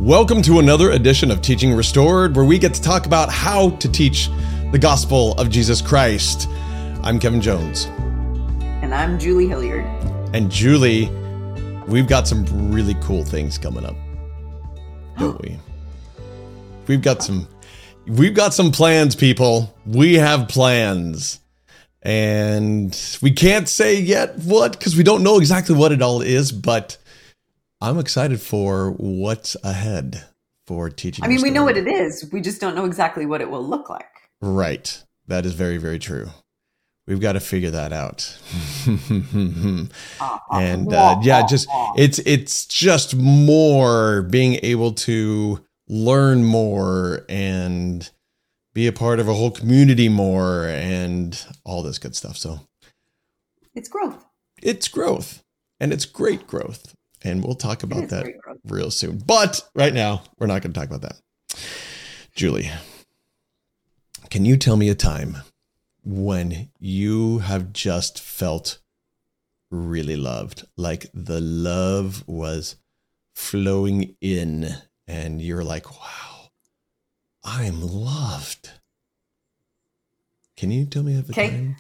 Welcome to another edition of Teaching Restored, where we get to talk about how to teach the gospel of Jesus Christ. I'm Kevin Jones. And I'm Julie Hilliard. And Julie, we've got some really cool things coming up, don't we? We've got some plans, people. We have plans. And we can't say yet what, because we don't know exactly what it all is, but I'm excited for what's ahead for Teaching Restored. We know what it is. We just don't know exactly what it will look like. Right. That is very, very true. We've got to figure that out. It's just more being able to learn more and be a part of a whole community more and all this good stuff. So it's growth. It's growth, and it's great growth. And we'll talk about that real soon. But right now, we're not going to talk about that. Julie, can you tell me a time when you have just felt really loved? Like the love was flowing in and you're like, wow, I'm loved. Can you tell me of a time?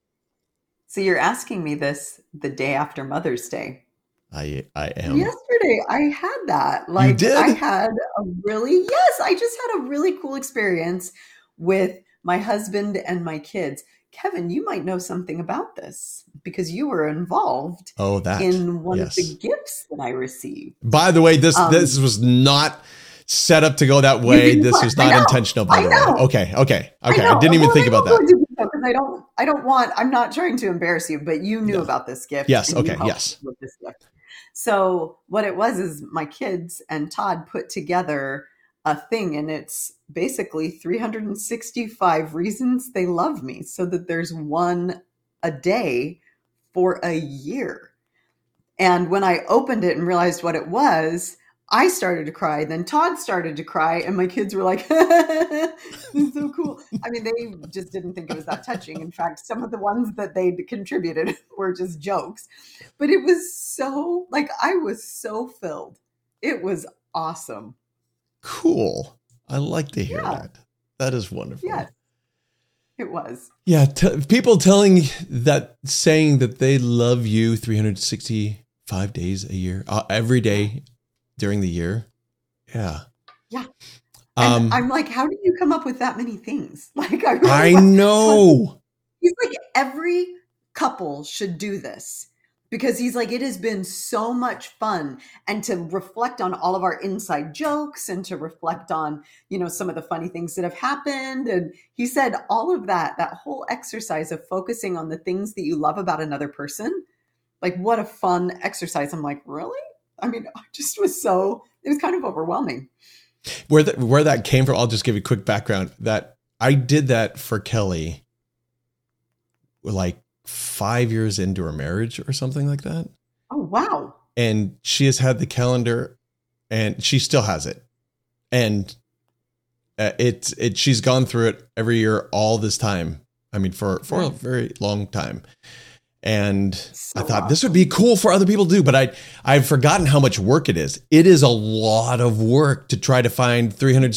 So you're asking me this the day after Mother's Day. I am. Yesterday, I had that. You did? I just had a really cool experience with my husband and my kids. Kevin, you might know something about this because you were involved in one of the gifts that I received. By the way, this was not set up to go that way. This was not intentional, by the way. Okay. I didn't even think about that. I'm not trying to embarrass you, but you knew about this gift. Yes. Okay. Yes. With this gift. So what it was is my kids and Todd put together a thing, and it's basically 365 reasons they love me, so that there's one a day for a year. And when I opened it and realized what it was, I started to cry. Then Todd started to cry, and my kids were like, "This is so cool." They just didn't think it was that touching. In fact, some of the ones that they contributed were just jokes. But it was so, I was so filled. It was awesome. Cool. I like to hear that. That is wonderful. Yeah, it was. Yeah, people saying that they love you 365 days a year, every day during the year. Yeah. Yeah. And I'm like, how do you come up with that many things? I know. He's like, every couple should do this, because he's like, it has been so much fun, and to reflect on all of our inside jokes and to reflect on, some of the funny things that have happened. And he said all of that whole exercise of focusing on the things that you love about another person, what a fun exercise. I'm like, really? I just was it was kind of overwhelming. Where that came from, I'll just give you a quick background. That I did that for Kelly 5 years into her marriage or something like that. Oh, wow. And she has had the calendar, and she still has it. And she's gone through it every year all this time. For a very long time. And I thought this would be cool for other people to do, but I've forgotten how much work it is. It is a lot of work to try to find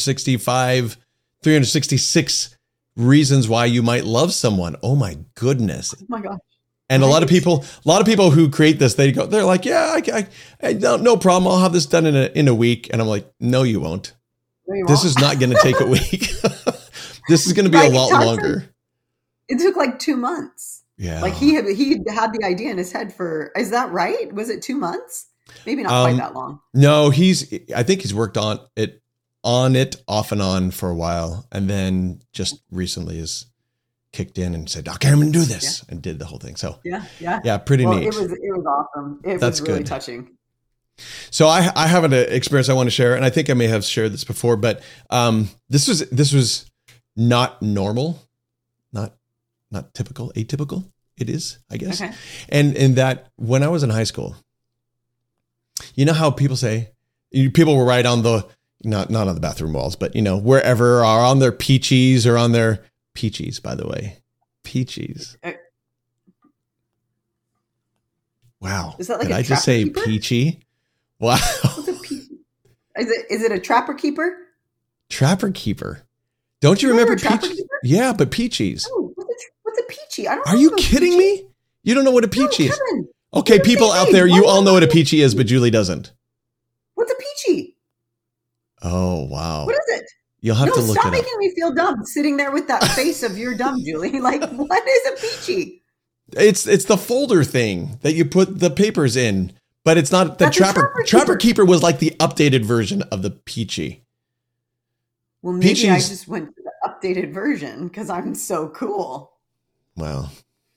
366 reasons why you might love someone. Oh my goodness. Oh my gosh. And a lot of people who create this, they're like, yeah, I no problem. I'll have this done in a week. And I'm like, no, you won't. This is not going to take a week. This is going to be a lot longer. It took 2 months. Yeah. He had the idea in his head is that right? Was it 2 months? Maybe not quite that long. No, I think he's worked on it off and on for a while. And then just recently has kicked in and said, okay, I'm going to do this, and did the whole thing. So yeah, pretty neat. It was awesome. That's really good. Touching. So I have an experience I want to share, and I think I may have shared this before, but this was not normal, not typical, atypical. It is, I guess. Okay. And in that, when I was in high school, you know how people say, people will write on the, not on the bathroom walls, but wherever, are on their peaches or on their peaches, by the way, peaches. Wow. Is that Did I just say peachy? Wow. Is it a Trapper Keeper? Trapper Keeper. Don't you remember Trapper Peach? Keeper? Yeah, but Peaches. Oh, what's a Peachy? I don't know. Are you what a kidding Peachy me? You don't know what a Peachy is. Kevin, Okay, people out there, you all know what a Peachy is, but Julie doesn't. What's a Peachy? Oh, wow. What is it? You'll have to look it up. Stop making me feel dumb sitting there with that face of you're dumb, Julie. Like, what is a Peachy? It's the folder thing that you put the papers in, but it's not the Trapper Keeper was like the updated version of the Peachy. Well, maybe I just went to the updated version because I'm so cool. Wow.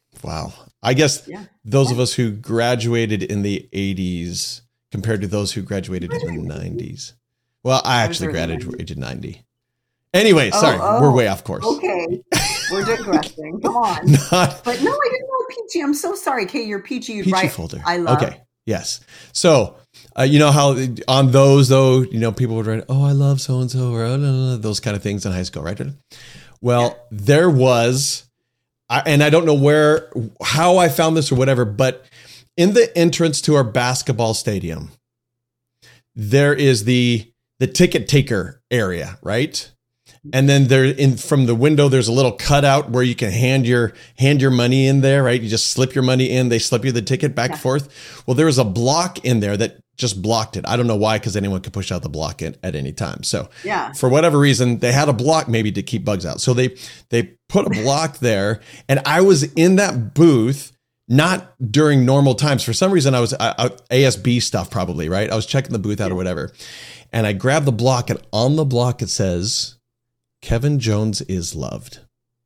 I guess those of us who graduated in the 80s compared to those who graduated in the 90s. Well, I actually graduated in 90. Anyway, sorry, we're way off course. Okay, we're digressing. Come on. But no, I didn't know Peachy. I'm so sorry. Okay, your Peachy right? Folder. I love. Okay, yes. So, you know how on those though, you know, people would write, "Oh, I love so and so," or those kind of things in high school, right? Well, there was, and I don't know how I found this or whatever, but in the entrance to our basketball stadium, there is the ticket taker area, right? And then from the window, there's a little cutout where you can hand your money in there, right? You just slip your money in, they slip you the ticket back and forth. Well, there was a block in there that just blocked it. I don't know why, because anyone could push out the block at any time. So for whatever reason, they had a block maybe to keep bugs out. So they put a block there, and I was in that booth, not during normal times. For some reason, I was ASB stuff probably, right? I was checking the booth out or whatever. And I grabbed the block, and on the block it says, Kevin Jones is loved.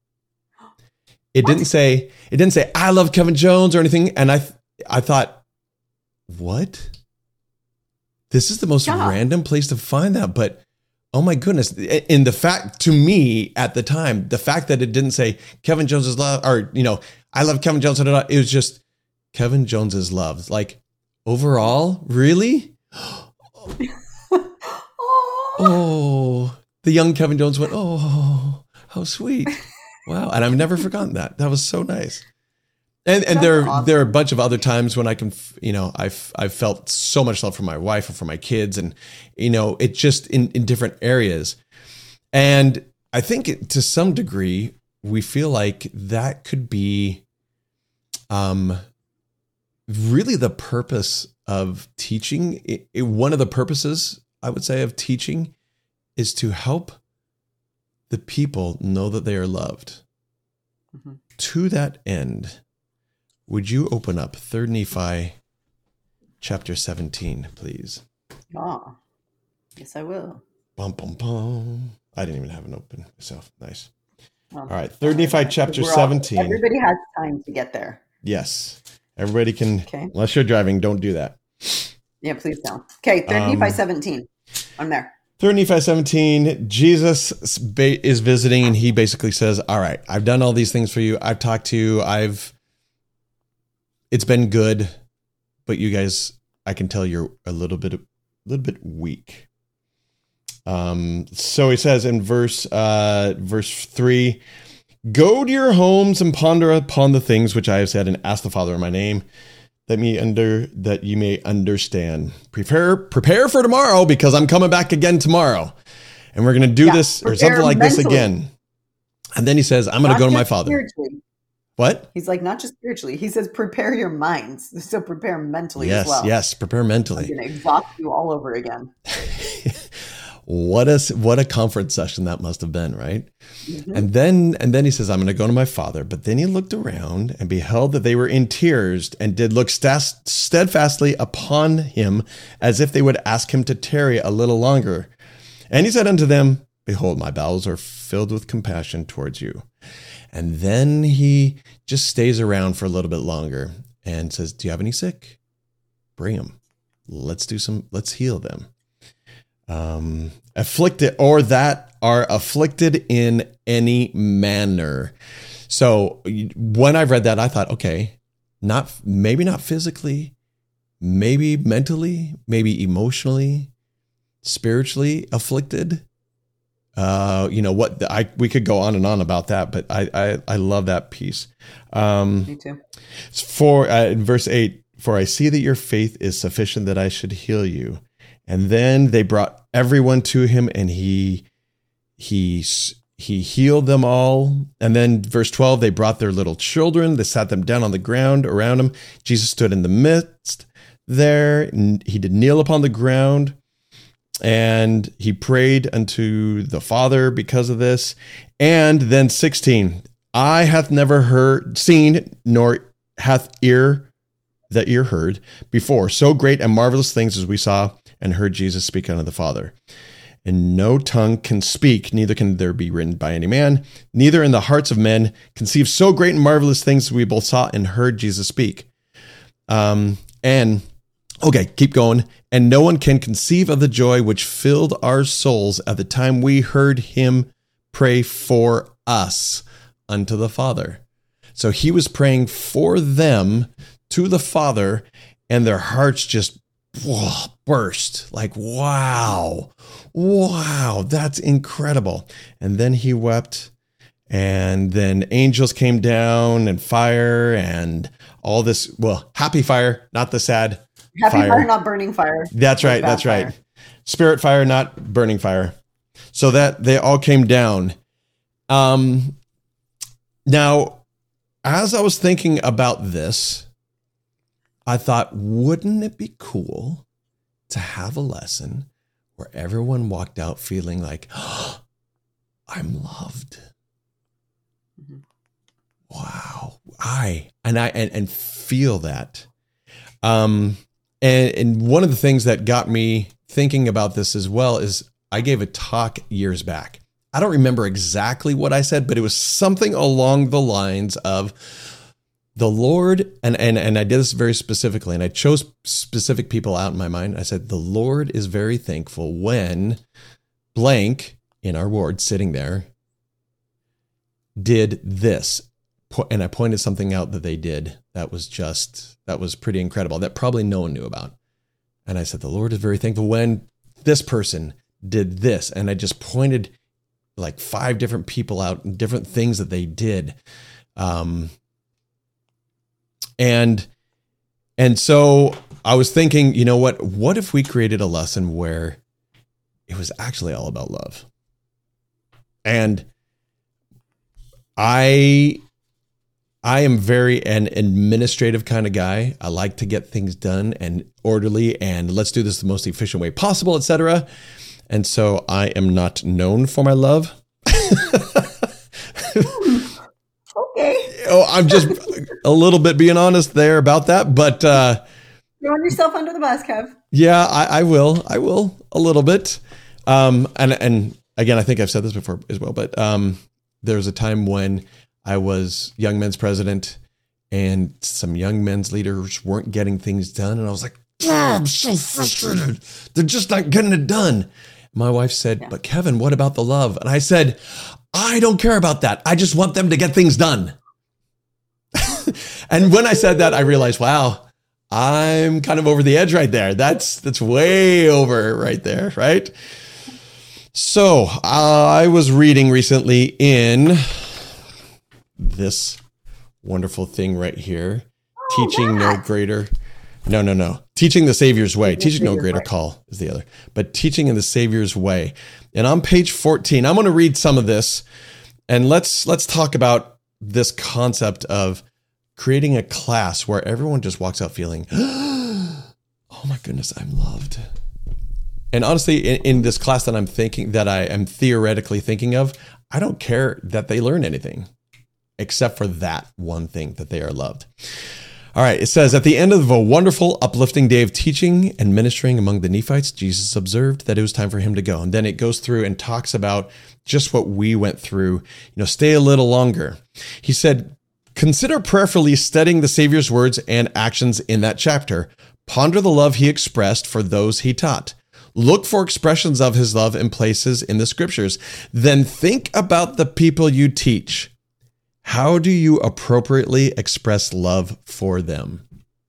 It didn't say I love Kevin Jones or anything. And I thought, what? This is the most random place to find that. But oh my goodness. In the fact, to me at the time, the fact that it didn't say Kevin Jones is loved, or, you know, I love Kevin Jones. It was just Kevin Jones is loved. Like, overall, really? Oh, the young Kevin Jones went, oh, how sweet. Wow. And I've never forgotten that. That was so nice. And there are a bunch of other times when I can, you know, I've felt so much love for my wife and for my kids, and, you know, it just in different areas. And I think to some degree, we feel like that could be really the purpose of teaching. One of the purposes, I would say, of teaching is to help the people know that they are loved. Mm-hmm. To that end, would you open up 3 Nephi chapter 17, please? Ah, yes, I will. Bum, bum, bum. I didn't even have it open myself. Nice. All right, 3 Nephi chapter 17. Everybody has time to get there. Yes. Everybody can, unless you're driving, don't do that. Yeah, please don't. Okay, 3 Nephi 17. I'm there. 3 Nephi 17, Jesus is visiting, and he basically says, all right, I've done all these things for you. I've talked to you. It's been good, but you guys, I can tell you're a little bit weak. So he says in verse 3, go to your homes and ponder upon the things which I have said, and ask the Father in my name, that you may understand. Prepare for tomorrow, because I'm coming back again tomorrow, and we're going to do this or something like this again. And then he says, I'm going to go to my Father. What? He's like, not just spiritually. He says, prepare your minds. So prepare mentally as well. Yes, prepare mentally. I'm going to exhaust you all over again. What a conference session that must have been, right? Mm-hmm. And then he says, I'm going to go to my Father. But then he looked around and beheld that they were in tears, and did look steadfastly upon him, as if they would ask him to tarry a little longer. And he said unto them, behold, my bowels are filled with compassion towards you. And then he just stays around for a little bit longer and says, do you have any sick? Bring them. Let's heal them. Afflicted, or that are afflicted in any manner. So when I read that, I thought, okay, maybe not physically, maybe mentally, maybe emotionally, spiritually afflicted. We could go on and on about that, but I love that piece. Me too. For in verse 8, for I see that your faith is sufficient that I should heal you, And then they brought everyone to him, and he healed them all. And then verse 12, they brought their little children. They sat them down on the ground around him. Jesus stood in the midst there. And he did kneel upon the ground, and he prayed unto the Father because of this. And then 16, eye hath never seen, nor hath the ear heard before so great and marvelous things as we saw and heard Jesus speak unto the Father. And no tongue can speak, neither can there be written by any man, neither in the hearts of men conceive so great and marvelous things as we both saw and heard Jesus speak. Okay, keep going. And no one can conceive of the joy which filled our souls at the time we heard him pray for us unto the Father. So he was praying for them to the Father, and their hearts just burst. Like, wow, that's incredible. And then he wept, and then angels came down and fire and all this. Well, happy fire, not the sad happy fire, not burning fire. That's right. That's fire. Right. Spirit fire, not burning fire. So that they all came down. Now, as I was thinking about this, I thought, wouldn't it be cool to have a lesson where everyone walked out feeling like, oh, I'm loved. Mm-hmm. Wow. And feel that. And one of the things that got me thinking about this as well is I gave a talk years back. I don't remember exactly what I said, but it was something along the lines of the Lord, and I did this very specifically, and I chose specific people out in my mind. I said, the Lord is very thankful when blank in our ward sitting there did this. And I pointed something out that they did that was pretty incredible, that probably no one knew about. And I said, the Lord is very thankful when this person did this. And I just pointed like 5 different people out and different things that they did. And so I was thinking, you know what if we created a lesson where it was actually all about love? And I am very an administrative kind of guy. I like to get things done and orderly, and let's do this the most efficient way possible, etc. And so I am not known for my love. Okay. Oh, I'm just a little bit being honest there about that, but throwing yourself under the bus, Kev. Yeah, I will a little bit. And again, I think I've said this before as well, but there was a time when I was young men's president and some young men's leaders weren't getting things done. And I was like, oh, I'm so frustrated. They're just not getting it done. My wife said, but Kevin, what about the love? And I said, I don't care about that. I just want them to get things done. And when I said that, I realized, wow, I'm kind of over the edge right there. That's way over right there, right? So I was reading recently in this wonderful thing right here, Teaching No Greater. No. Teaching the Savior's Way. Teaching No Greater Call is the other. But Teaching in the Savior's Way. And on page 14, I'm going to read some of this. And let's talk about this concept of creating a class where everyone just walks out feeling, oh my goodness, I'm loved. And honestly, in this class that I am theoretically thinking of, I don't care that they learn anything except for that one thing, that they are loved. All right, it says, at the end of a wonderful, uplifting day of teaching and ministering among the Nephites, Jesus observed that it was time for him to go. And then it goes through and talks about just what we went through, stay a little longer. He said, consider prayerfully studying the Savior's words and actions in that chapter. Ponder the love he expressed for those he taught. Look for expressions of his love in places in the scriptures. Then think about the people you teach. How do you appropriately express love for them?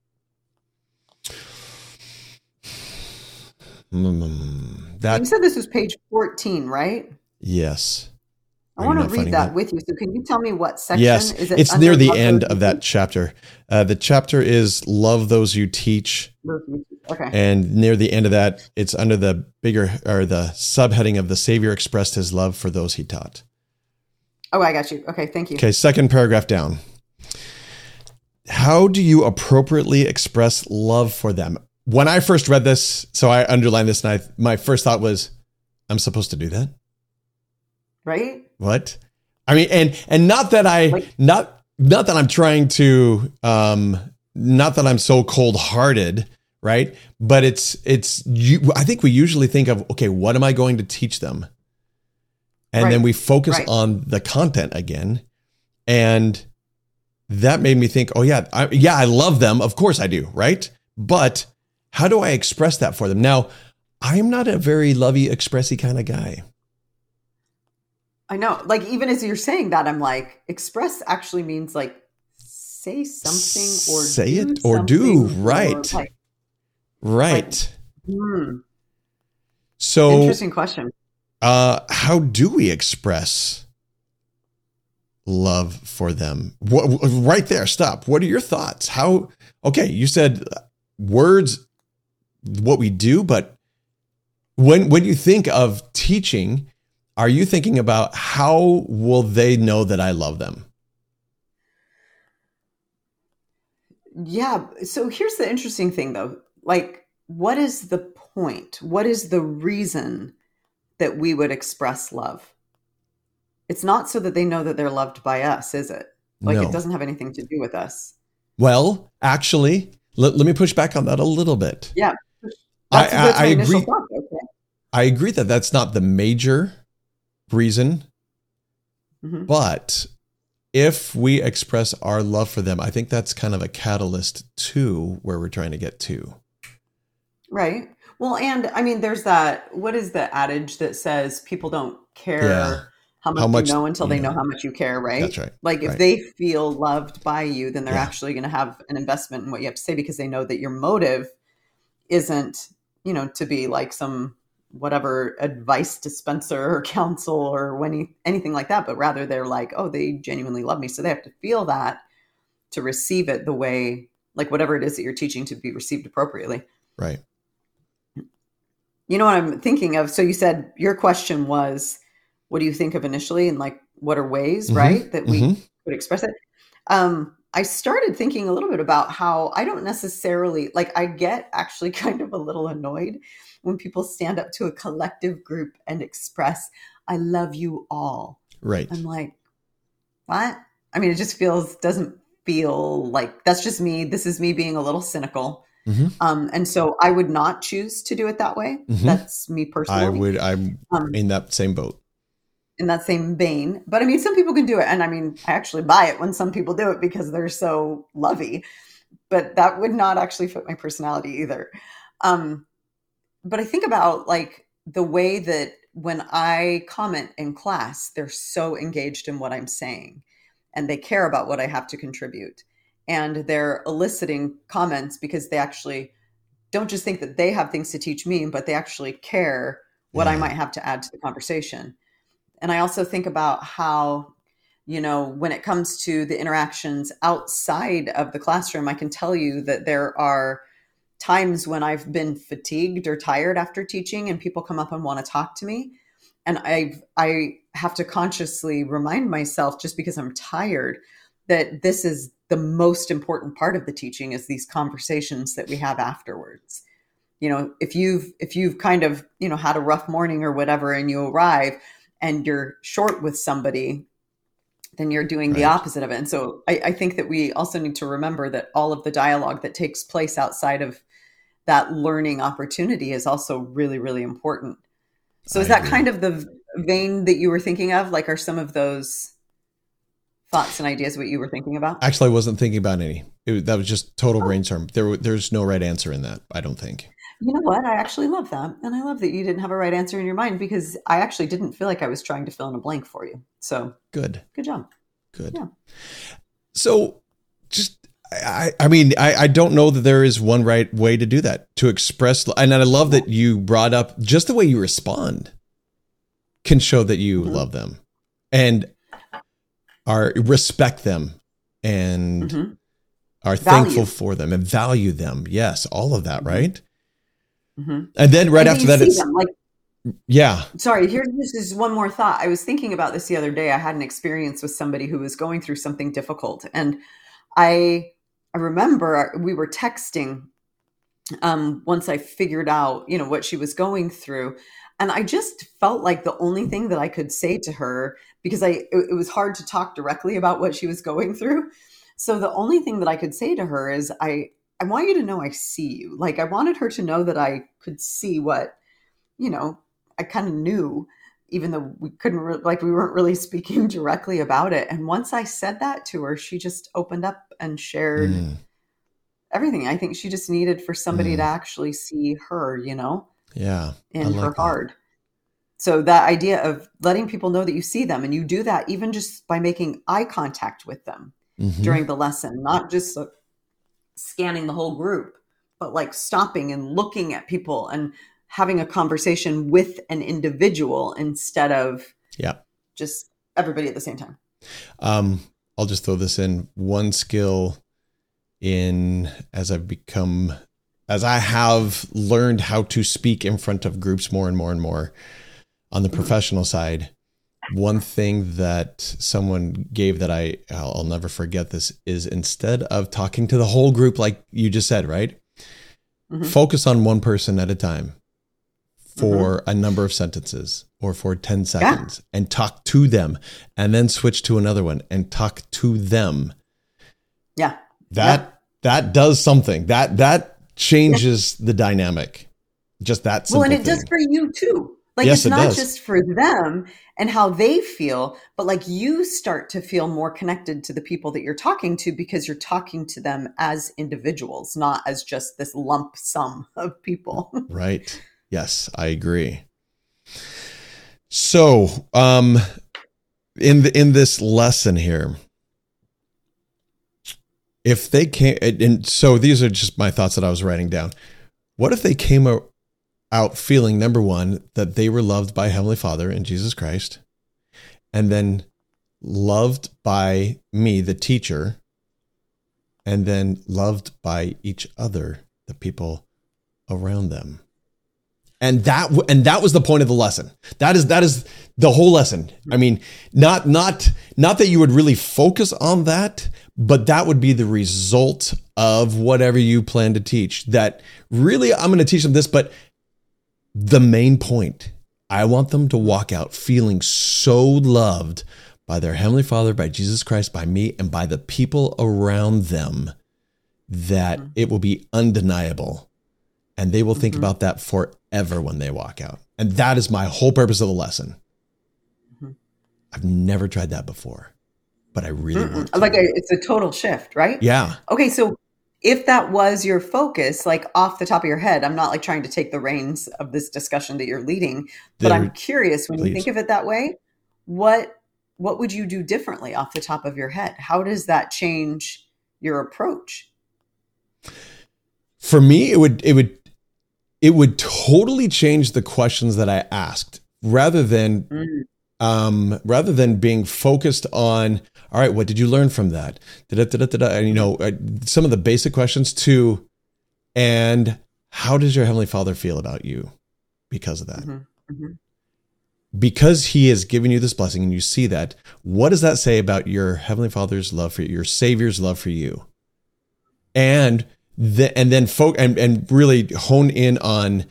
You said this was page 14, right? Yes. I want to read that with you. So can you tell me what section? Yes, it's near the end of that chapter. The chapter is Love Those You Teach. Okay. And near the end of that, it's under the bigger or the subheading of the Savior expressed his love for those he taught. Oh, I got you. Okay. Thank you. Okay. Second paragraph down. How do you appropriately express love for them? When I first read this, so I underlined this, and my first thought was, I'm supposed to do that? Right? What? I mean, and not that not that I'm trying to, not that I'm so cold-hearted, right? But I think we usually think of, okay, what am I going to teach them? And then we focus on the content again. And that made me think, oh yeah, I love them. Of course I do, right? But how do I express that for them? Now, I'm not a very lovey, expressy kind of guy. I know. Like, even as you're saying that, I'm like, express actually means like say something or say it or do. Right. Right. So interesting question. How do we express love for them? Right there. Stop. What are your thoughts? Okay. You said words, what we do, but when you think of teaching, are you thinking about how will they know that I love them? Yeah. So here's the interesting thing though. Like, what is the point? What is the reason that we would express love? It's not so that they know that they're loved by us, is it? Like, no. It doesn't have anything to do with us. Well, actually, let me push back on that a little bit. Yeah. I agree. Thought, okay. I agree that that's not the major reason, but if we express our love for them, I think that's kind of a catalyst to where we're trying to get to. Right. Well, and I mean, there's that, what is the adage that says people don't care how much you know until they know how much you care, right? That's right. Like if they feel loved by you, then they're actually going to have an investment in what you have to say because they know that your motive isn't, to be like some whatever advice dispenser or counsel or anything like that, but rather they're like, oh, they genuinely love me. So they have to feel that to receive it the way, like whatever it is that you're teaching to be received appropriately. Right. You know what I'm thinking of? So you said your question was, what do you think of initially? And like, what are ways, right, that we would express it? I started thinking a little bit about how I don't necessarily, like I get actually kind of a little annoyed when people stand up to a collective group and express, I love you all. Right. I'm like, what? I mean, it just doesn't feel like that's just me. This is me being a little cynical. And so I would not choose to do it that way. That's me personally. I'm in that same boat. In that same vein. But I mean, some people can do it. And I mean, I actually buy it when some people do it because they're so lovey, but that would not actually fit my personality either. But I think about like the way that when I comment in class, they're so engaged in what I'm saying and they care about what I have to contribute. And they're eliciting comments because they actually don't just think that they have things to teach me, but they actually care what I might have to add to the conversation. And I also think about how, when it comes to the interactions outside of the classroom, I can tell you that there are times when I've been fatigued or tired after teaching and people come up and want to talk to me. And I have to consciously remind myself, just because I'm tired, that this is the most important part of the teaching is these conversations that we have afterwards. If you've kind of, had a rough morning or whatever, and you arrive and you're short with somebody, then you're doing the opposite of it. And so I think that we also need to remember that all of the dialogue that takes place outside of that learning opportunity is also really, really important. So is that kind of the vein that you were thinking of? Like, are some of those thoughts and ideas what you were thinking about? Actually, I wasn't thinking about any. That was just total brainstorm. There's no right answer in that, I don't think. You know what? I actually love that. And I love that you didn't have a right answer in your mind because I actually didn't feel like I was trying to fill in a blank for you. So good job. Good. Yeah. So just, I mean, I don't know that there is one right way to do that, to express. And I love that you brought up just the way you respond can show that you love them and respect them and are thankful for them and value them. Yes. All of that. Right. Mm-hmm. And then right And after that, it's, them, like, yeah. Sorry, this is one more thought. I was thinking about this the other day. I had an experience with somebody who was going through something difficult. And I remember we were texting once I figured out, what she was going through. And I just felt like the only thing that I could say to her, because it was hard to talk directly about what she was going through. So the only thing that I could say to her is, I want you to know I see you. Like, I wanted her to know that I could see what, I kind of knew, even though we couldn't, we weren't really speaking directly about it. And once I said that to her, she just opened up and shared everything. I think she just needed for somebody to actually see her, Yeah. in her heart. So that idea of letting people know that you see them, and you do that even just by making eye contact with them during the lesson, not just scanning the whole group, but like stopping and looking at people and having a conversation with an individual instead of just everybody at the same time. I'll just throw this in. One skill as I have learned how to speak in front of groups more and more and more on the professional side. One thing that someone gave that I'll never forget this is, instead of talking to the whole group, like you just said, right? Focus on one person at a time for a number of sentences or for 10 seconds and talk to them, and then switch to another one and talk to them. Yeah. That does something. That changes the dynamic. Just that simple. Well, and it does for you too. Like, yes, it's not just for them and how they feel, but like, you start to feel more connected to the people that you're talking to, because you're talking to them as individuals, not as just this lump sum of people. Right. Yes, I agree. So, in this lesson here, if they came, and so these are just my thoughts that I was writing down. What if they came out feeling, number one, that they were loved by Heavenly Father in Jesus Christ, and then loved by me, the teacher, and then loved by each other, the people around them? And that was the point of the lesson. That is the whole lesson. I mean, not that you would really focus on that, but that would be the result of whatever you plan to teach. That really, I'm going to teach them this, but the main point, I want them to walk out feeling so loved by their Heavenly Father, by Jesus Christ, by me, and by the people around them, that it will be undeniable. And they will think about that forever when they walk out. And that is my whole purpose of the lesson. I've never tried that before, but I really want to. It's a total shift, right? Yeah. Okay, so if that was your focus, like off the top of your head, I'm not like trying to take the reins of this discussion that you're leading, but I'm curious, when you think of it that way, what would you do differently off the top of your head? How does that change your approach? For me, it would totally change the questions that I asked, rather than being focused on, all right, what did you learn from that? And, some of the basic questions too. And how does your Heavenly Father feel about you because of that? Because He has given you this blessing and you see that, what does that say about your Heavenly Father's love for you, your Savior's love for you? And then really hone in on,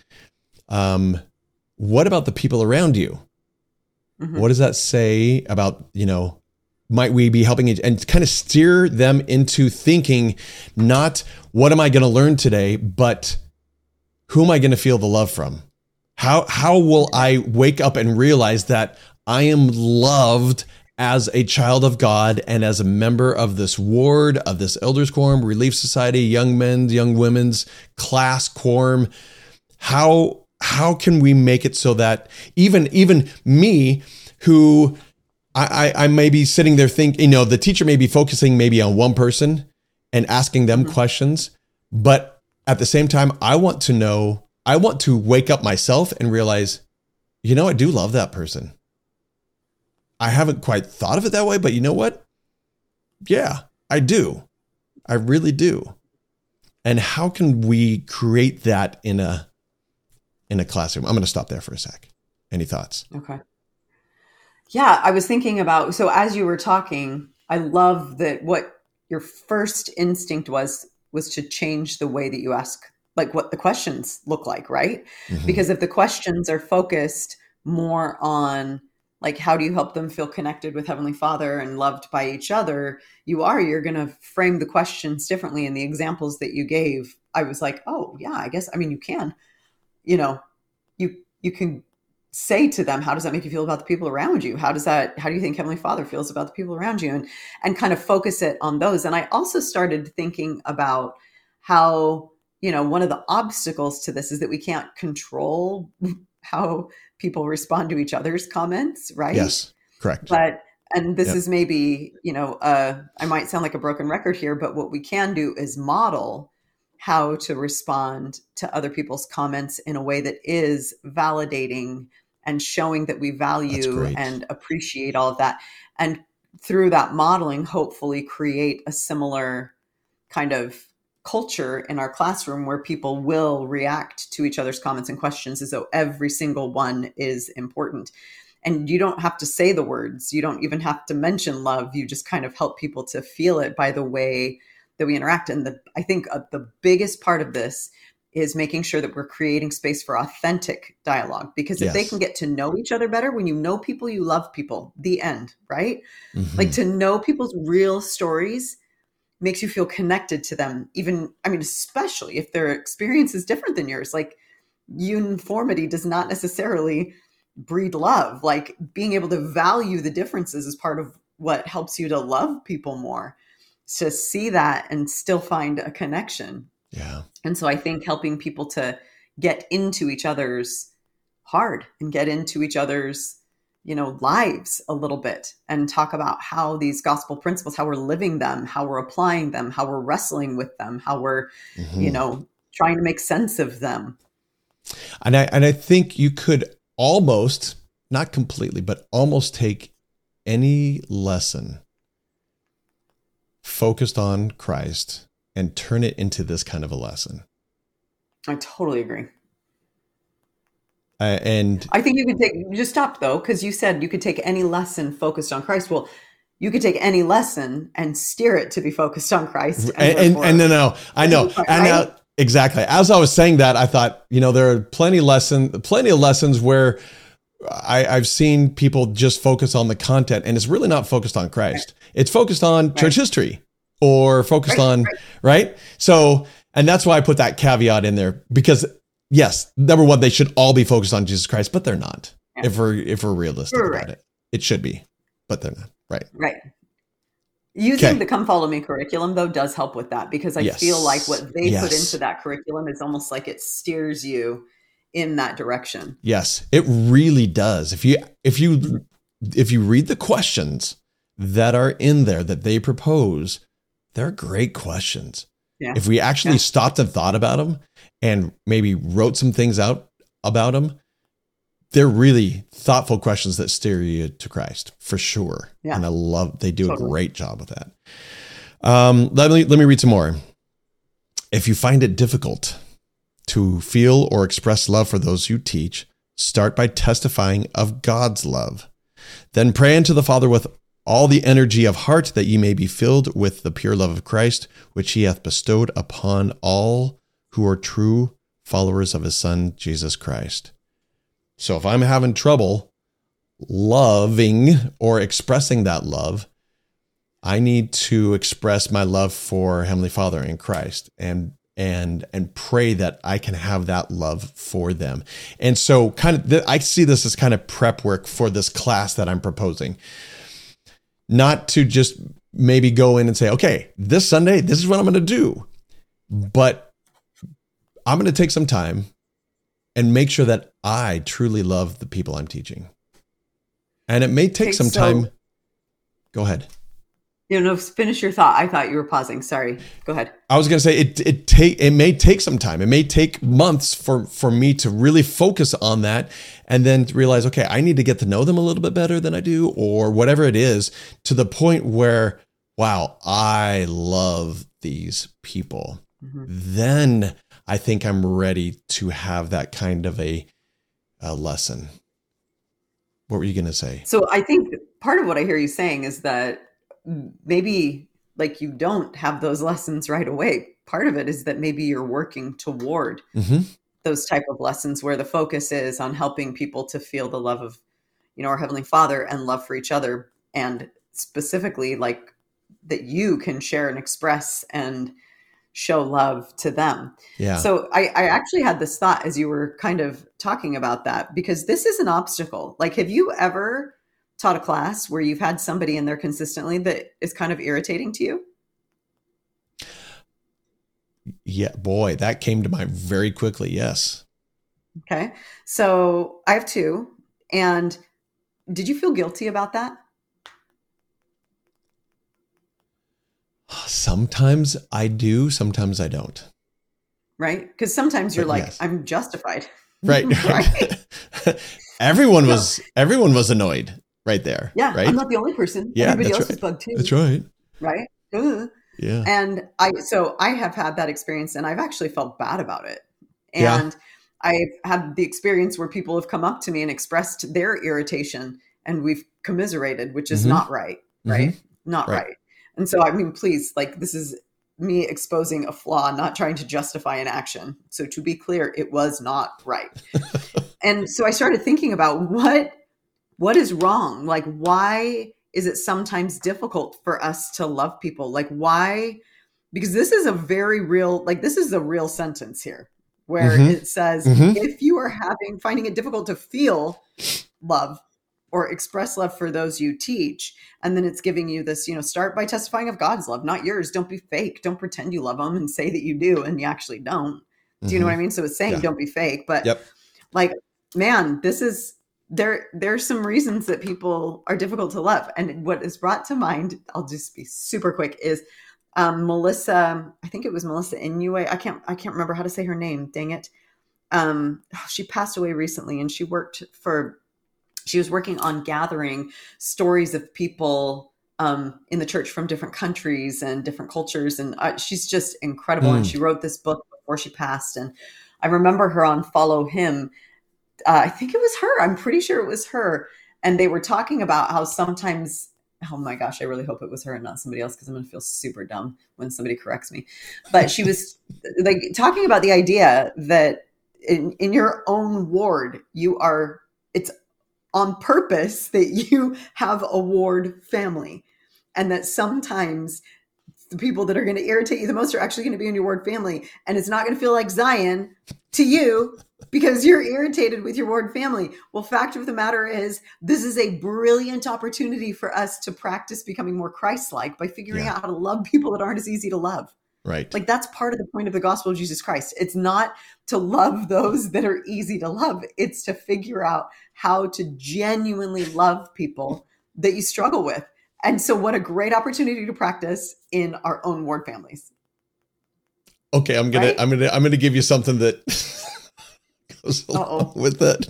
what about the people around you? What does that say about, might we be helping and kind of steer them into thinking, not what am I going to learn today, but who am I going to feel the love from? How will I wake up and realize that I am loved as a child of God and as a member of this ward, of this elders quorum, relief society, young men's, young women's class quorum? How can we make it so that even me, who I may be sitting there thinking, the teacher may be focusing maybe on one person and asking them questions, but at the same time, I want to wake up myself and realize, I do love that person. I haven't quite thought of it that way, but you know what? Yeah, I do. I really do. And how can we create that in a in a classroom? I'm going to stop there for a sec. Any thoughts? Okay. Yeah, I was thinking about, so as you were talking, I love that what your first instinct was to change the way that you ask, like what the questions look like, right? Mm-hmm. Because if the questions are focused more on like, how do you help them feel connected with Heavenly Father and loved by each other? You're going to frame the questions differently. And the examples that you gave, I was like, oh yeah, I guess, I mean, you can, you can say to them, how does that make you feel about the people around you? How do you think Heavenly Father feels about the people around you? And kind of focus it on those. And I also started thinking about how, one of the obstacles to this is that we can't control how people respond to each other's comments, right? Yes, correct. And this is maybe, I might sound like a broken record here, but what we can do is model how to respond to other people's comments in a way that is validating and showing that we value and appreciate all of that. And through that modeling, hopefully create a similar kind of culture in our classroom where people will react to each other's comments and questions as though every single one is important. And you don't have to say the words. You don't even have to mention love. You just kind of help people to feel it by the way that we interact. And I think the biggest part of this is making sure that we're creating space for authentic dialogue, because if they can get to know each other better, when you know people, you love people, the end, right? Mm-hmm. Like to know people's real stories makes you feel connected to them. Especially if their experience is different than yours, like uniformity does not necessarily breed love. Like being able to value the differences is part of what helps you to love people more, to see that and still find a connection. Yeah. And so I think helping people to get into each other's heart and get into each other's, lives a little bit and talk about how these gospel principles, how we're living them, how we're applying them, how we're wrestling with them, how we're, trying to make sense of them. And I think you could almost, not completely, but almost take any lesson focused on Christ and turn it into this kind of a lesson. I totally agree. And I think you just stopped though, because you said you could take any lesson focused on Christ. Well, you could take any lesson and steer it to be focused on Christ. And no, I know. Right? And now, exactly. As I was saying that, I thought, there are plenty of lessons where I've seen people just focus on the content and it's really not focused on Christ. Right. It's focused on church history or focused on, right? So, and that's why I put that caveat in there, because yes, number one, they should all be focused on Jesus Christ, but they're not. Yeah. If we're realistic about it, it should be, but they're not. Right. Right. Using the Come Follow Me curriculum though does help with that, because I feel like what they put into that curriculum is almost like it steers you in that direction. Yes, it really does. If you read the questions that are in there that they propose, they're great questions. Yeah. If we actually stopped and thought about them and maybe wrote some things out about them, they're really thoughtful questions that steer you to Christ for sure. Yeah. And they do a great job with that. Let me read some more. If you find it difficult to feel or express love for those you teach, start by testifying of God's love. Then pray unto the Father with all the energy of heart that ye may be filled with the pure love of Christ, which he hath bestowed upon all who are true followers of his Son, Jesus Christ. So if I'm having trouble loving or expressing that love, I need to express my love for Heavenly Father in Christ and pray that I can have that love for them. And so I see this as kind of prep work for this class that I'm proposing. Not to just maybe go in and say, okay, this Sunday, this is what I'm going to do. But I'm going to take some time and make sure that I truly love the people I'm teaching. And it may take some time. Go ahead. Finish your thought. I thought you were pausing. Sorry. Go ahead. I was going to say it may take some time. It may take months for me to really focus on that and then realize, okay, I need to get to know them a little bit better than I do, or whatever it is, to the point where, wow, I love these people. Mm-hmm. Then I think I'm ready to have that kind of a lesson. What were you going to say? So I think part of what I hear you saying is that maybe like you don't have those lessons right away. Part of it is that maybe you're working toward those type of lessons where the focus is on helping people to feel the love of, our Heavenly Father and love for each other. And specifically like that you can share and express and show love to them. Yeah. So I actually had this thought as you were kind of talking about that, because this is an obstacle. Like, have you ever taught a class where you've had somebody in there consistently that is kind of irritating to you? Yeah, boy, that came to mind very quickly. Yes. Okay. So I have two. And did you feel guilty about that? Sometimes I do, sometimes I don't. Right? Because sometimes you're like, yes. I'm justified. Right. Right? Everyone was annoyed right there. Yeah. Right? I'm not the only person. Yeah, everybody else right. is bugged too. That's right. Right? Yeah. And I have had that experience and I've actually felt bad about it. And I've had the experience where people have come up to me and expressed their irritation and we've commiserated, which is not right. Right? Not right. And so, I mean, please, like, this is me exposing a flaw, not trying to justify an action. So to be clear, it was not right. And so I started thinking about what is wrong? Like, why is it sometimes difficult for us to love people? Like, why? Because this is a very real, like, this is a real sentence here where it says, if you are finding it difficult to feel love or express love for those you teach, and then it's giving you this, start by testifying of God's love, not yours. Don't be fake. Don't pretend you love them and say that you do and you actually don't. Do you know what I mean? So it's saying don't be fake, but like, man, this is, there's some reasons that people are difficult to love. And what is brought to mind, I'll just be super quick, is Melissa, I think it was Melissa Inouye. I can't remember how to say her name. Dang it. She passed away recently and she was working on gathering stories of people in the church from different countries and different cultures. And she's just incredible. And she wrote this book before she passed. And I remember her on Follow Him. I think it was her. I'm pretty sure it was her. And they were talking about how sometimes, oh my gosh, I really hope it was her and not somebody else, because I'm going to feel super dumb when somebody corrects me. But she was like talking about the idea that in your own ward, it's on purpose that you have a ward family, and that sometimes the people that are going to irritate you the most are actually going to be in your ward family. And it's not going to feel like Zion to you because you're irritated with your ward family. Well, fact of the matter is, this is a brilliant opportunity for us to practice becoming more Christ-like by figuring out how to love people that aren't as easy to love. Right. Like, that's part of the point of the gospel of Jesus Christ. It's not to love those that are easy to love. It's to figure out how to genuinely love people that you struggle with. And so what a great opportunity to practice in our own ward families. Okay, I'm gonna give you something that goes along with that.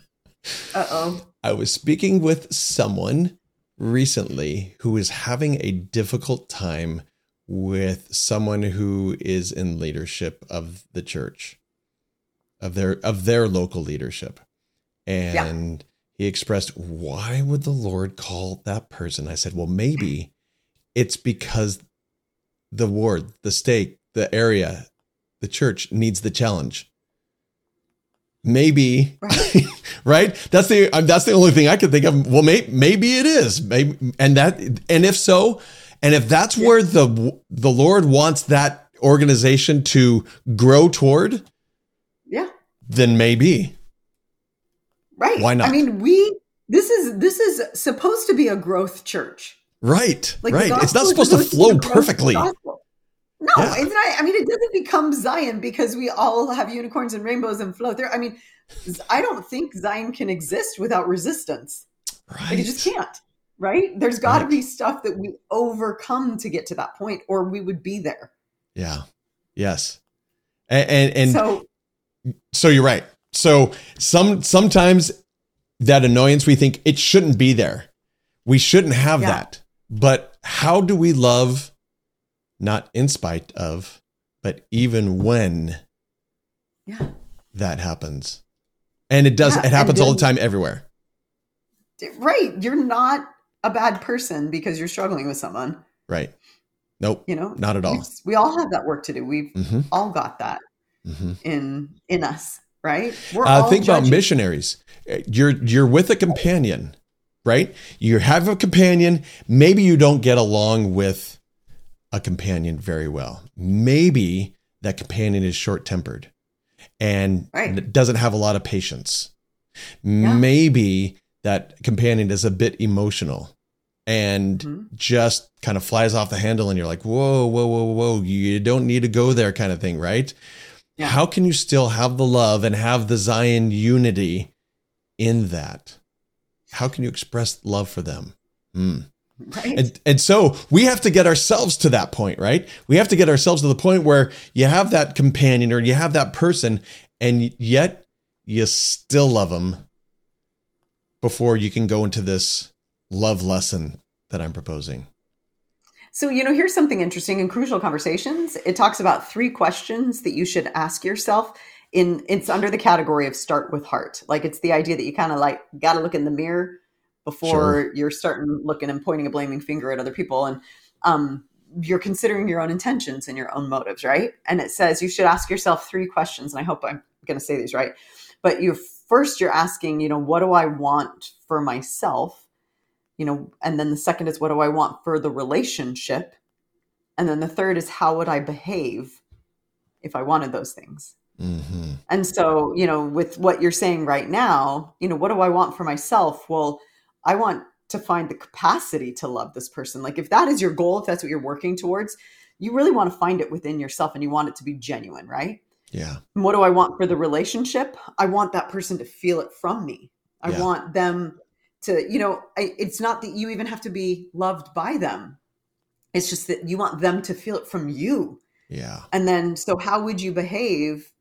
I was speaking with someone recently who is having a difficult time with someone who is in leadership of the church, of their local leadership. And he expressed, why would the Lord call that person? I said, well, maybe it's because the ward, the stake, the area, the church needs the challenge. Maybe, right? That's the only thing I could think of. Well, maybe it is. Maybe, and if so, and if that's where the Lord wants that organization to grow toward, then maybe. Right. Why not? I mean, this is supposed to be a growth church. Right. Like, right. It's not supposed to flow perfectly. No, it's not. I mean, it doesn't become Zion because we all have unicorns and rainbows and flow there. I mean, I don't think Zion can exist without resistance. Right. Like, it just can't. Right. There's got to be stuff that we overcome to get to that point, or we would be there. Yeah. Yes. And so you're right. So sometimes that annoyance, we think it shouldn't be there. We shouldn't have that. But how do we love, not in spite of, but even when Yeah. that happens. And it does, Yeah, it happens all the time everywhere. Right. You're not a bad person because you're struggling with someone. Right. Nope. Not at all. We all have that work to do. We've Mm-hmm. all got that Mm-hmm. in us, right? We're all think judging. about missionaries. You're with a companion, right? You have a companion. Maybe you don't get along with a companion very well. Maybe that companion is short-tempered and doesn't have a lot of patience. Yeah. Maybe that companion is a bit emotional and just kind of flies off the handle, and you're like, whoa, whoa, whoa, whoa, you don't need to go there, kind of thing, right? Yeah. How can you still have the love and have the Zion unity in that? How can you express love for them? Right. And so we have to get ourselves to that point, right? We have to get ourselves to the point where you have that companion or you have that person, and yet you still love them before you can go into this love lesson that I'm proposing. So, here's something interesting in Crucial Conversations. It talks about 3 questions that you should ask yourself. It's under the category of start with heart. Like, it's the idea that you kind of like got to look in the mirror before you're starting looking and pointing a blaming finger at other people. And you're considering your own intentions and your own motives, right? And it says you should ask yourself 3 questions. And I hope I'm going to say these right. But you're asking, what do I want for myself? And then the second is, what do I want for the relationship? And then the third is, how would I behave if I wanted those things? Mm-hmm. And so, with what you're saying right now, what do I want for myself? Well, I want to find the capacity to love this person. Like, if that is your goal, if that's what you're working towards, you really want to find it within yourself, and you want it to be genuine, right? Yeah. And what do I want for the relationship? I want that person to feel it from me. I want them to, it's not that you even have to be loved by them. It's just that you want them to feel it from you. Yeah. And then, so how would you behave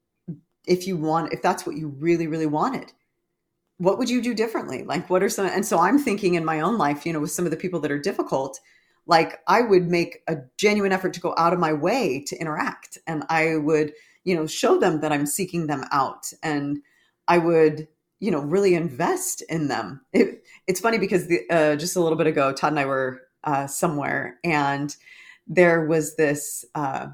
if that's what you really, really wanted? What would you do differently? Like, what are some, and so I'm thinking in my own life, with some of the people that are difficult, like, I would make a genuine effort to go out of my way to interact. And I would, show them that I'm seeking them out. And I would, really invest in them. It's funny because just a little bit ago, Todd and I were somewhere, and there was this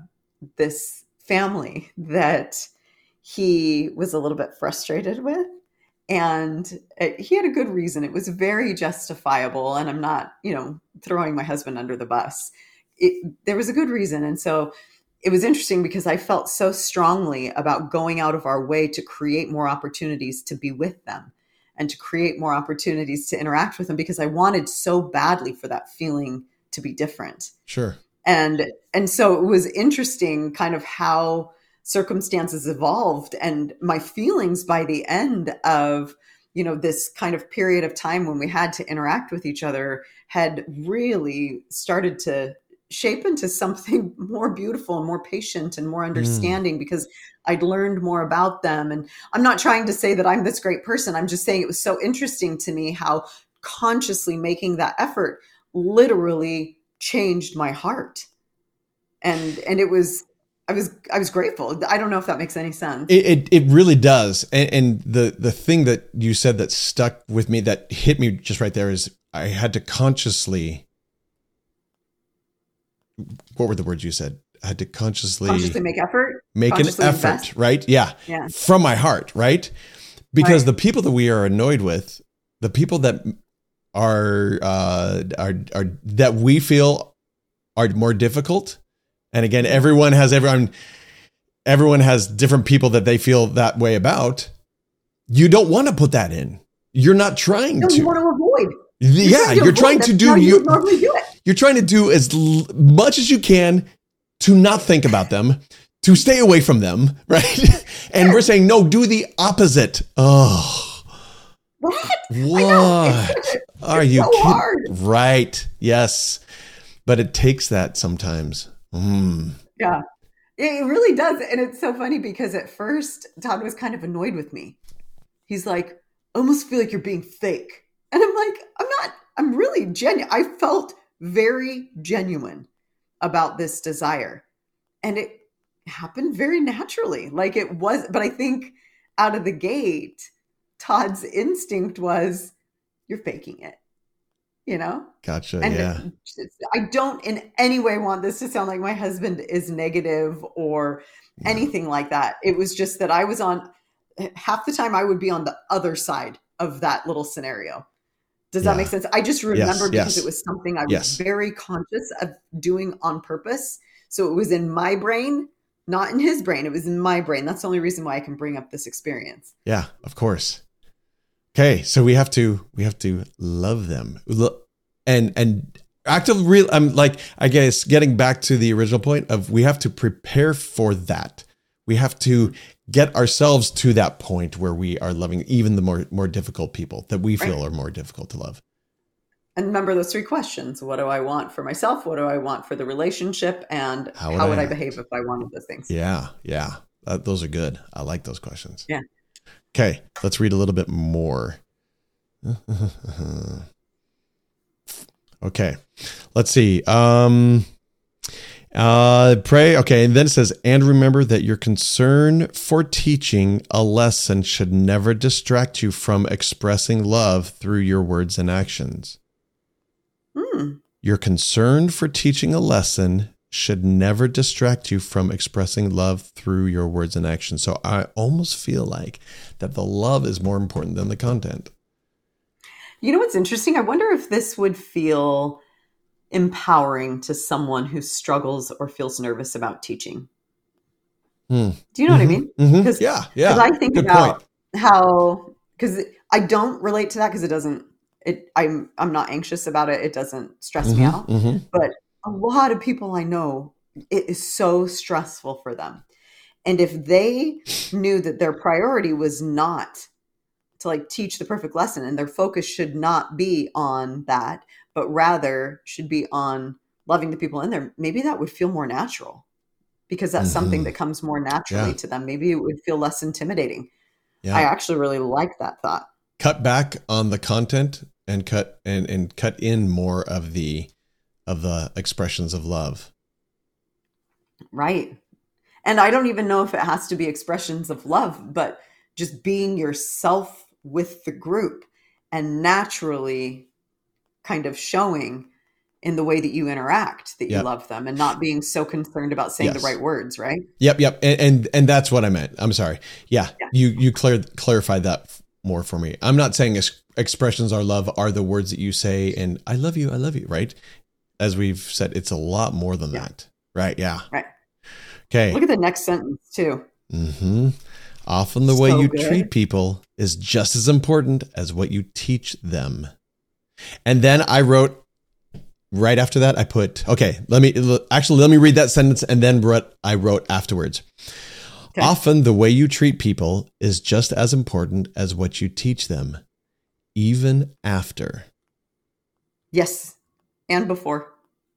family that he was a little bit frustrated with. And he had a good reason. It was very justifiable. And I'm not, throwing my husband under the bus. There was a good reason. And so it was interesting because I felt so strongly about going out of our way to create more opportunities to be with them and to create more opportunities to interact with them, because I wanted so badly for that feeling to be different. Sure. And so it was interesting kind of how circumstances evolved, and my feelings by the end of, this kind of period of time when we had to interact with each other had really started to shape into something more beautiful and more patient and more understanding, because I'd learned more about them. And I'm not trying to say that I'm this great person. I'm just saying it was so interesting to me how consciously making that effort literally changed my heart. And it was, I was grateful. I don't know if that makes any sense. It really does. And the thing that you said that stuck with me, that hit me just right there, is I had to consciously, what were the words you said? I had to consciously make effort, an effort, invest. Right? Yeah. From my heart. Right. Because the people that we are annoyed with, the people that are that we feel are more difficult. And again, everyone has different people that they feel that way about. You don't want to put that in. You're not trying to. You want to avoid. You're trying to do. You're trying to do as much as you can to not think about them, to stay away from them, right? And we're saying, no, do the opposite. Oh, what? Are you so kidding? Hard. Right? Yes, but it takes that sometimes. Yeah, it really does. And it's so funny because at first Todd was kind of annoyed with me. He's like, I almost feel like you're being fake. And I'm like, I'm not, I'm really genuine. I felt very genuine about this desire. And happened very naturally. Like it was, but I think out of the gate, Todd's instinct was, you're faking it, you know? Gotcha. And Yeah. I don't in any way want this to sound like my husband is negative or anything like that. It was just that I was on, half the time I would be on the other side of that little scenario. Does that make sense? I just remembered because it was something I was very conscious of doing on purpose. So it was in my brain, not in his brain. It was in my brain. That's the only reason why I can bring up this experience. Yeah, of course. Okay, so we have to love them. And active real, I'm like, I guess getting back to the original point of, we have to prepare for that. We have to get ourselves to that point where we are loving even the more difficult people that we feel are more difficult to love. And remember those 3 questions. What do I want for myself? What do I want for the relationship? And how would I behave if I wanted those things? Yeah. Yeah. Those are good. I like those questions. Yeah. Okay. Let's read a little bit more. Okay. Let's see. Pray. Okay. And then it says, and remember that your concern for teaching a lesson should never distract you from expressing love through your words and actions. Your concern for teaching a lesson should never distract you from expressing love through your words and actions. So I almost feel like that the love is more important than the content. You know what's interesting? I wonder if this would feel empowering to someone who struggles or feels nervous about teaching. Do you know what I mean? Because Because I think about how, because I don't relate to that because it doesn't. I'm not anxious about it. It doesn't stress me out. But a lot of people I know, it is so stressful for them. And if they knew that their priority was not to like teach the perfect lesson, and their focus should not be on that, but rather should be on loving the people in there, maybe that would feel more natural, because that's something that comes more naturally to them. Maybe it would feel less intimidating. I actually really like that thought. Cut back on the content and cut in more of the expressions of love. Right. And I don't even know if it has to be expressions of love, but just being yourself with the group and naturally kind of showing in the way that you interact that you love them, and not being so concerned about saying the right words, right? Yep. And that's what I meant. I'm sorry. Yeah. You clarified that more for me. I'm not saying expressions of love are the words that you say and I love you, right? As we've said, it's a lot more than that. Right. Yeah. Right. Okay. Look at the next sentence too. Often the way you treat people is just as important as what you teach them. And then I wrote right after that, I put, okay, let me read that sentence and then what I wrote afterwards. Okay. Often the way you treat people is just as important as what you teach them, even after. Yes. And before.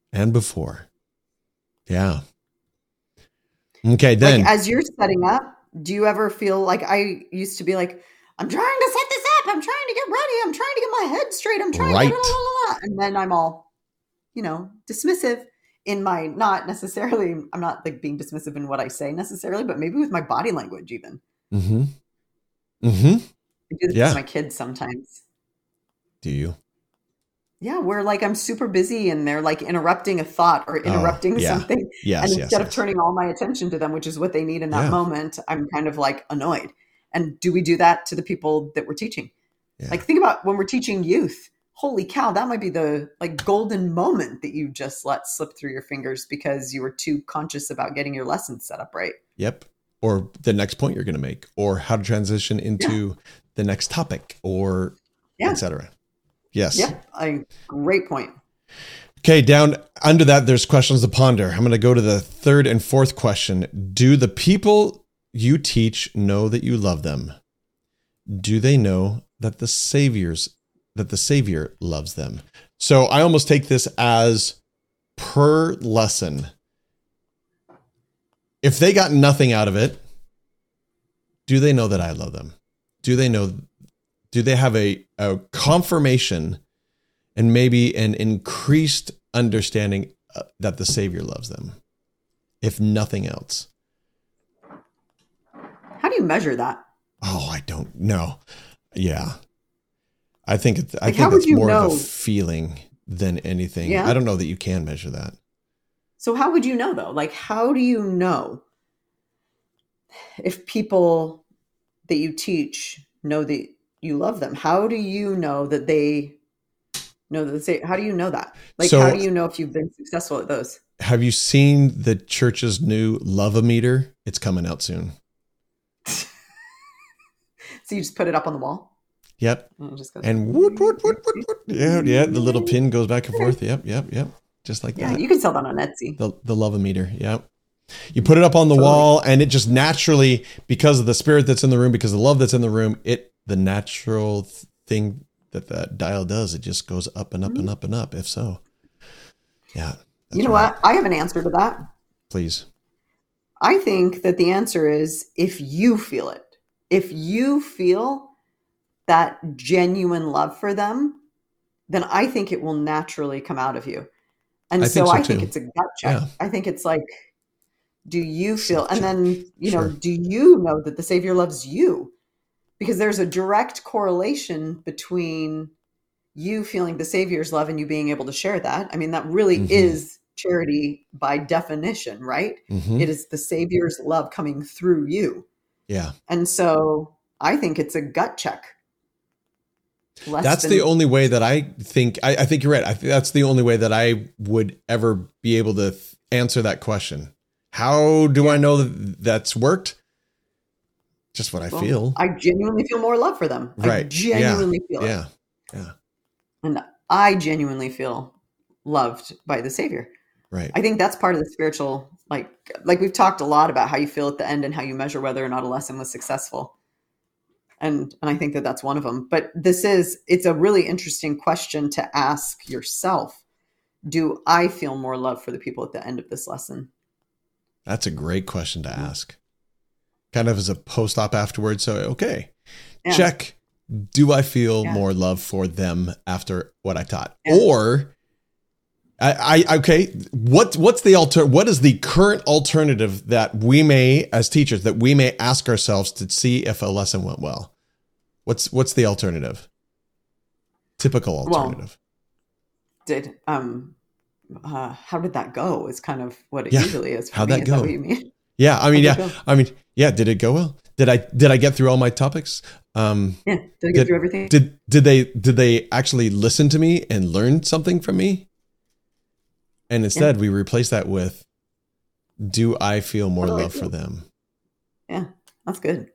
Yeah. Okay, then. Like, as you're setting up, do you ever feel like I used to be like, I'm trying to set this up. I'm trying to get ready. I'm trying to get my head straight. I'm trying to get and then I'm all, dismissive in my, not necessarily, I'm not like being dismissive in what I say necessarily, but maybe with my body language even. I do this with my kids sometimes. Do you? Yeah, where like I'm super busy and they're like interrupting a thought or interrupting something. And instead of turning all my attention to them, which is what they need in that moment, I'm kind of like annoyed. And do we do that to the people that we're teaching? Like think about when we're teaching youth. Holy cow, that might be the like golden moment that you just let slip through your fingers because you were too conscious about getting your lessons set up right. Yep. Or the next point you're going to make, or how to transition into the next topic, or etc. Yes. Yeah, great point. Okay, down under that, there's questions to ponder. I'm going to go to the third and fourth question. Do the people you teach know that you love them? Do they know that the Savior loves them? So I almost take this as per lesson. If they got nothing out of it, do they know that I love them? Do they have a confirmation and maybe an increased understanding that the Savior loves them, if nothing else? do you measure that? Oh, I don't know. Yeah. I think Like, how would it's you more know? of a feeling than anything. I Yeah. don't know that you can measure that. So how would you know though? Like, how do you know if people that you teach know that you love them? How do you know that they know that they, how do you know that? Like, how So do you know if you've been successful at those? have you seen the church's new Love-O-Meter? It's coming out soon. So you just put it up on the wall? Yep. And it just goes, And woot, woot, woot, woot, woot. Yeah, yeah. The little pin goes back and forth. Yep, yep, yep. Just like yeah, that. you can sell that on Etsy. The Love-O-Meter. Yep. You put it up on the Totally. wall, and it just naturally, because of the spirit that's in the room, because of the love that's in the room, the natural thing that dial does, it just goes up and up and up and up. If so, yeah. You know what? I have an answer to that. Please. I think that the answer is if you feel it. If you feel that genuine love for them, then I think it will naturally come out of you. And so I think it's a gut check. Yeah. I think it's like, do you feel, Self-check. and then, Sure. do you know that the Savior loves you? Because there's a direct correlation between you feeling the Savior's love and you being able to share that. I mean, that really is charity by definition, right? Mm-hmm. It is the Savior's love coming through you. Yeah. And so I think it's a gut check. That's the only way that I think, I think you're right. I think that's the only way that I would ever be able to answer that question. How do I know that that's worked? Just what I feel. I genuinely feel more love for them. Right. I genuinely feel it. Yeah. Yeah. And I genuinely feel loved by the Savior. Right. I think that's part of the spiritual, like we've talked a lot about how you feel at the end and how you measure whether or not a lesson was successful. And I think that that's one of them. But it's a really interesting question to ask yourself. Do I feel more love for the people at the end of this lesson? That's a great question to ask. Kind of as a post-op afterwards. So, okay, check. Do I feel more love for them after what I taught? Yeah. Or okay, what's the what is the current alternative that we may, as teachers, that we may ask ourselves to see if a lesson went well? What's the alternative? Typical alternative. Well, how did that go? Is kind of what it usually is. How'd that go? Is that what you mean? Yeah, I mean, did it go well? Did I get through all my topics? Did I get through everything? Did they actually listen to me and learn something from me? And instead, we replace that with, do I feel more love for them? Yeah, that's good.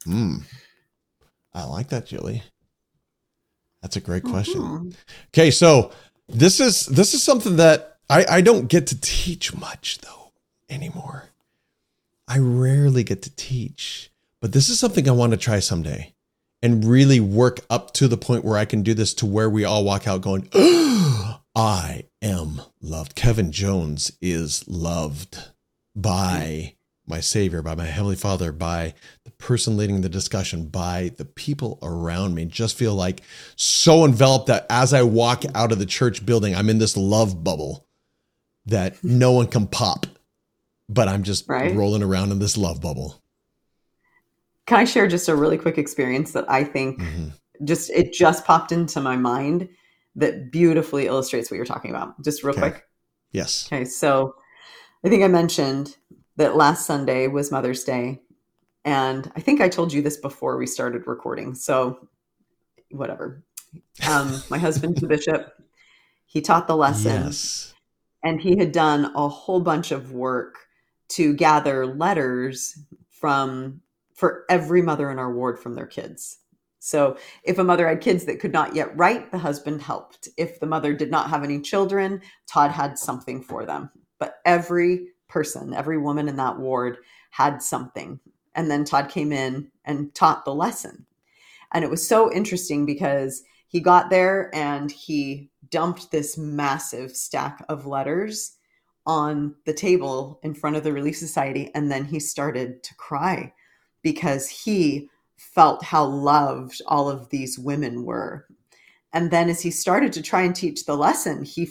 I like that, Julie. That's a great question. Okay, so this is something that I don't get to teach much though anymore. I rarely get to teach, but this is something I want to try someday and really work up to the point where I can do this to where we all walk out going, oh, I am loved. Kevin Jones is loved by my Savior, by my Heavenly Father, by the person leading the discussion, by the people around me. Just feel like so enveloped that as I walk out of the church building, I'm in this love bubble that no one can pop, but I'm just rolling around in this love bubble. Can I share just a really quick experience that I think it just popped into my mind that beautifully illustrates what you're talking about? Just real quick. Yes. Okay. So I think I mentioned that last Sunday was Mother's Day. And I think I told you this before we started recording. So whatever. My husband's the bishop. He taught the lesson. Yes. And he had done a whole bunch of work to gather letters for every mother in our ward from their kids. So if a mother had kids that could not yet write, the husband helped. If the mother did not have any children, Todd had something for them. But every person, every woman in that ward had something. And then Todd came in and taught the lesson. And it was so interesting because he got there and he dumped this massive stack of letters on the table in front of the Relief Society. And then he started to cry because he felt how loved all of these women were. And then as he started to try and teach the lesson, he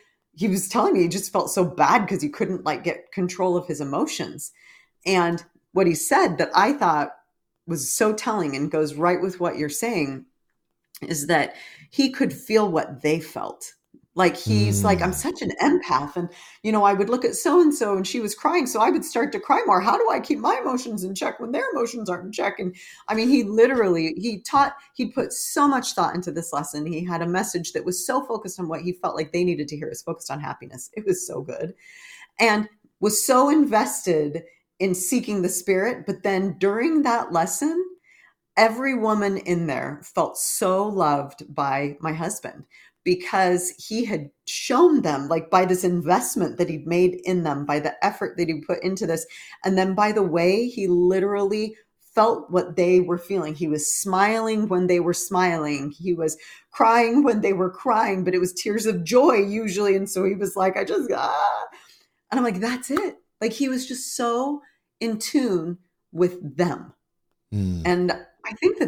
was telling me he just felt so bad because he couldn't get control of his emotions. And what he said that I thought was so telling and goes right with what you're saying is that he could feel what they felt. Like he's like, I'm such an empath. And, I would look at so-and-so and she was crying. So I would start to cry more. How do I keep my emotions in check when their emotions aren't in check? And I mean, he put so much thought into this lesson. He had a message that was so focused on what he felt like they needed to hear. It was focused on happiness. It was so good. And was so invested in seeking the spirit. But then during that lesson, every woman in there felt so loved by my husband, because he had shown them, like, by this investment that he'd made in them, by the effort that he put into this. And then by the way, he literally felt what they were feeling. He was smiling when they were smiling. He was crying when they were crying, but it was tears of joy usually. And so he was like, and I'm like, that's it. Like, he was just so in tune with them. And I think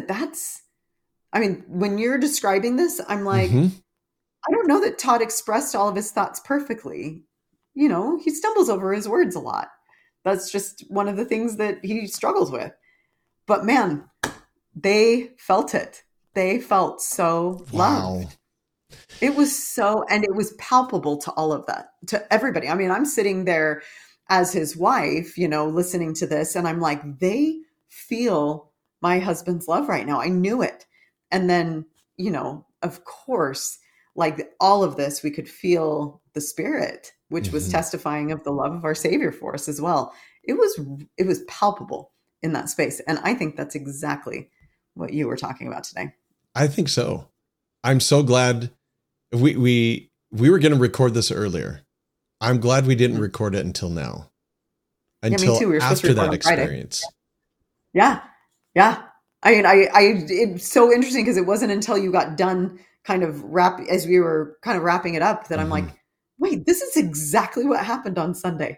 when you're describing this, I'm like, I don't know that Todd expressed all of his thoughts perfectly. He stumbles over his words a lot. That's just one of the things that he struggles with. But man, they felt it. They felt so loved. It was and it was palpable to all of that, to everybody. I mean, I'm sitting there as his wife, listening to this, and I'm like, they feel my husband's love right now. I knew it. And then, of course, like all of this, we could feel the spirit, which was testifying of the love of our Savior for us as well. It was palpable in that space. And I think that's exactly what you were talking about today. I think so. I'm so glad we were going to record this earlier. I'm glad we didn't record it until now. Until me too. We were supposed to after record that on Friday. experience. Yeah. I mean, it's so interesting because it wasn't until you got done as we were kind of wrapping it up that I'm like, wait, this is exactly what happened on Sunday.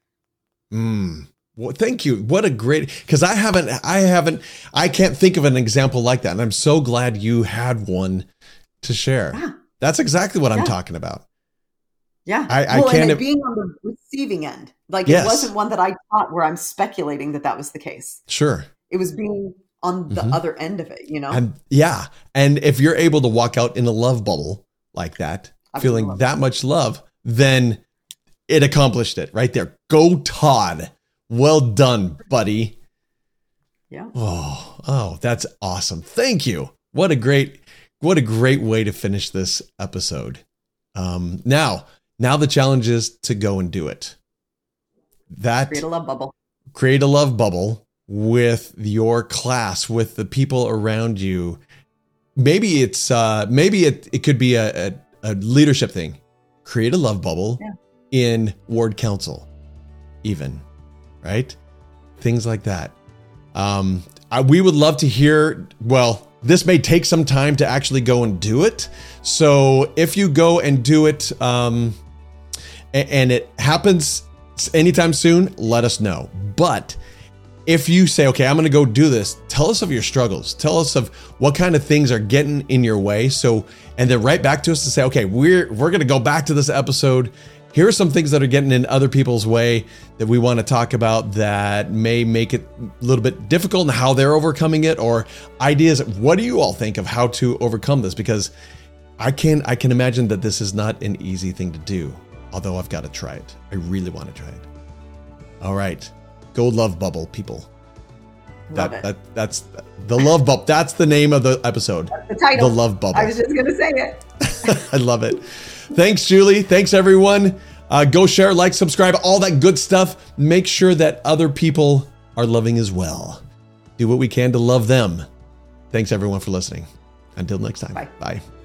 Well, thank you. What a great, because I can't think of an example like that. And I'm so glad you had one to share. Yeah. That's exactly what I'm talking about. Yeah. I can't. And being on the receiving end, like it wasn't one that I taught where I'm speculating that was the case. Sure. It was being on the other end of it, And and if you're able to walk out in a love bubble like that, feeling that much love, then it accomplished it right there. Go Todd. Well done, buddy. Yeah. Oh, that's awesome. Thank you. What a great way to finish this episode. Now the challenge is to go and do it. Create a love bubble. Create a love bubble with your class, with the people around you. Maybe it could be a leadership thing. Create a love bubble in ward council, even, right? Things like that. We would love to hear. Well, this may take some time to actually go and do it. So if you go and do it, and it happens anytime soon, let us know. But if you say, okay, I'm going to go do this, tell us of your struggles. Tell us of what kind of things are getting in your way. And then write back to us to say, okay, we're going to go back to this episode. Here are some things that are getting in other people's way that we want to talk about that may make it a little bit difficult and how they're overcoming it, or ideas. What do you all think of how to overcome this? Because I can imagine that this is not an easy thing to do, although I've got to try it. I really want to try it. All right. Go love bubble, people. That's the love bubble. That's the name of the episode. That's the title. The love bubble. I was just going to say it. I love it. Thanks, Julie. Thanks, everyone. Go share, like, subscribe, all that good stuff. Make sure that other people are loving as well. Do what we can to love them. Thanks, everyone, for listening. Until next time. Bye. Bye.